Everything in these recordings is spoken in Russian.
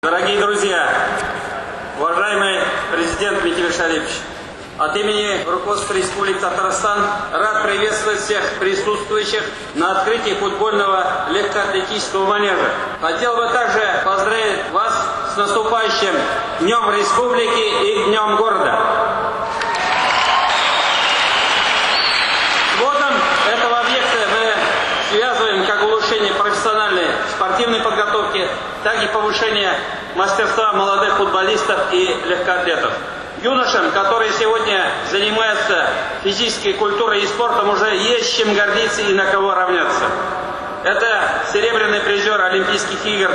Дорогие друзья, уважаемый президент Мекимир Шарипович, от имени руководства Республики Татарстан рад приветствовать всех присутствующих на открытии футбольного легкоатлетического манежа. Хотел бы также поздравить вас с наступающим Днем Республики и Днем города. С вводом этого объекта мы связываем как улучшение профессиональной спортивной подготовки, так и повышение мастерства молодых футболистов и легкоатлетов. Юношам, которые сегодня занимаются физической культурой и спортом, уже есть чем гордиться и на кого равняться. Это серебряный призер Олимпийских игр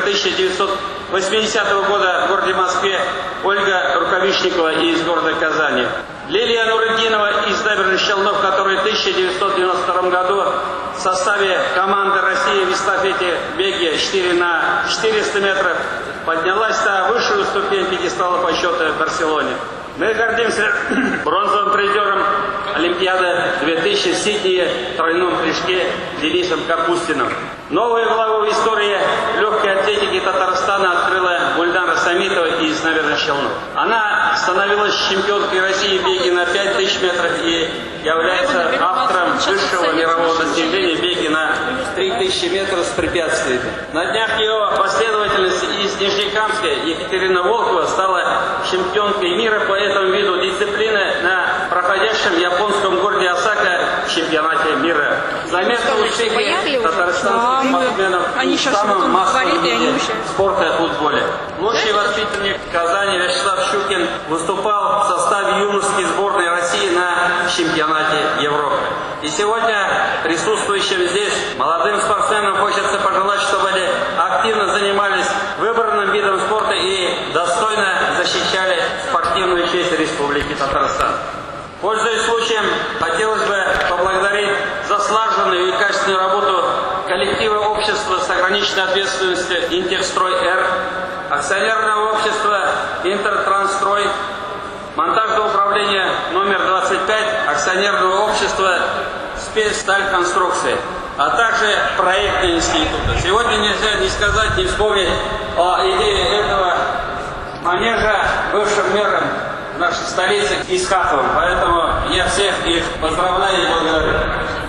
1980 года в городе Москве Ольга Рукавишникова из города Казани. Лилия Нурыдинова из набережных Челнов, которая в 1992 году в составе команды России в эстафете беге 4 на 400 метров поднялась на высшую ступень пьедестала почета в Барселоне. Мы гордимся бронзовым призером Олимпиады 2000 в Сиднее в тройном прыжке Денисом Капустиным. Новую главу в истории легкой атлетики Татарстана открыла Гульнара Самитова из набережных Челнов. Она становилась чемпионкой России в беге на 5000 метров и является автором высшего мирового достижения в беге на 3000 метров с препятствиями. На днях ее последовательница из Нижнекамска Екатерина Волкова стала чемпионкой мира по этому виду дисциплины на проходящем японском городе Осака чемпионате мира. Заметные успехи татарстанских спортсменов в самом массовом виде спорта в футболе. Лучший воспитанник Казани Вячеслав Щукин выступал в составе юношеской сборной России на чемпионате Европы. И сегодня присутствующим здесь молодым спортсменам хочется пожелать, чтобы они активно занимались выбранным видом спорта и достойно защищали спортивную честь Республики Татарстан. Пользуясь случаем, хотелось бы поблагодарить за слаженную и качественную работу коллектива общества с ограниченной ответственностью «Интехстрой-Р», акционерного общества «Интертрансстрой», монтажного управления номер 25, акционерного общества «Спецстальконструкции», а также проектные институты. Сегодня нельзя не сказать, не вспомнить о идее этого манежа бывшим мэром нашей столицы Исхаковым. Поэтому я всех их поздравляю и благодарю.